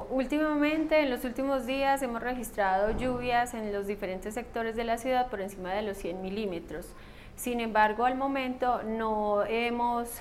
últimamente, en los últimos días, hemos registrado lluvias en los diferentes sectores de la ciudad por encima de los 100 milímetros. Sin embargo, al momento no hemos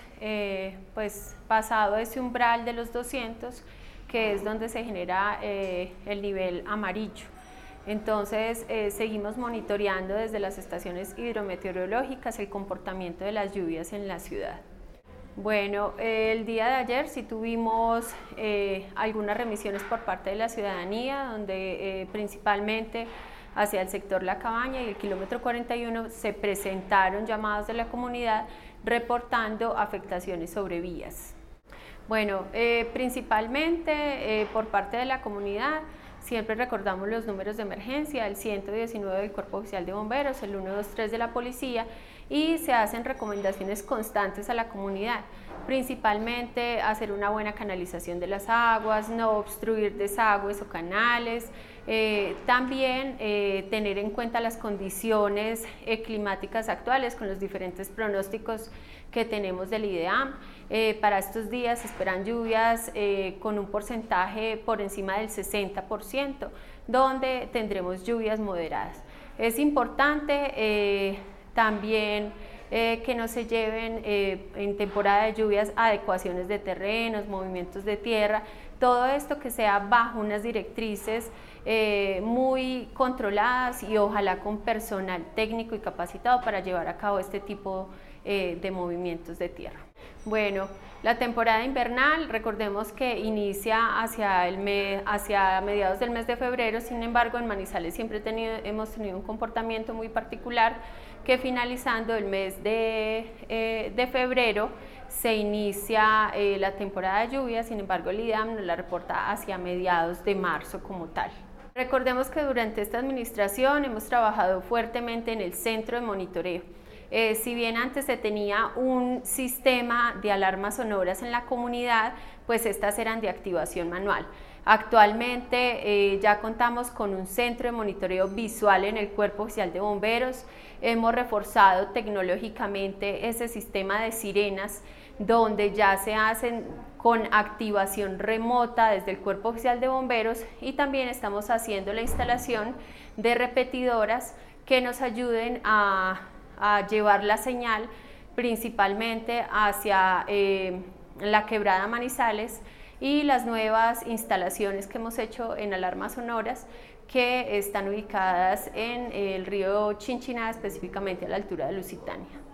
pasado ese umbral de los 200, que es donde se genera el nivel amarillo. Entonces, seguimos monitoreando desde las estaciones hidrometeorológicas el comportamiento de las lluvias en la ciudad. Bueno, el día de ayer sí tuvimos algunas remisiones por parte de la ciudadanía, donde principalmente hacia el sector La Cabaña y el kilómetro 41 se presentaron llamados de la comunidad reportando afectaciones sobre vías. Bueno, principalmente por parte de la comunidad, siempre recordamos los números de emergencia, el 119 del Cuerpo Oficial de Bomberos, el 123 de la Policía, y se hacen recomendaciones constantes a la comunidad, principalmente hacer una buena canalización de las aguas, no obstruir desagües o canales, también tener en cuenta las condiciones climáticas actuales con los diferentes pronósticos que tenemos del IDEAM. Para estos días se esperan lluvias con un porcentaje por encima del 60%, donde tendremos lluvias moderadas. Es importante también que no se lleven en temporada de lluvias adecuaciones de terrenos, movimientos de tierra, todo esto que sea bajo unas directrices muy controladas y ojalá con personal técnico y capacitado para llevar a cabo este tipo de movimientos de tierra. Bueno, la temporada invernal, recordemos que inicia hacia mediados del mes de febrero, sin embargo en Manizales siempre hemos tenido un comportamiento muy particular, que finalizando el mes de febrero se inicia la temporada de lluvia, sin embargo el IDEAM nos la reporta hacia mediados de marzo como tal. Recordemos que durante esta administración hemos trabajado fuertemente en el centro de monitoreo. Si bien antes se tenía un sistema de alarmas sonoras en la comunidad, pues estas eran de activación manual. Actualmente ya contamos con un centro de monitoreo visual en el Cuerpo Oficial de Bomberos, hemos reforzado tecnológicamente ese sistema de sirenas donde ya se hacen con activación remota desde el Cuerpo Oficial de Bomberos, y también estamos haciendo la instalación de repetidoras que nos ayuden a llevar la señal principalmente hacia la quebrada Manizales y las nuevas instalaciones que hemos hecho en alarmas sonoras que están ubicadas en el río Chinchiná, específicamente a la altura de Lusitania.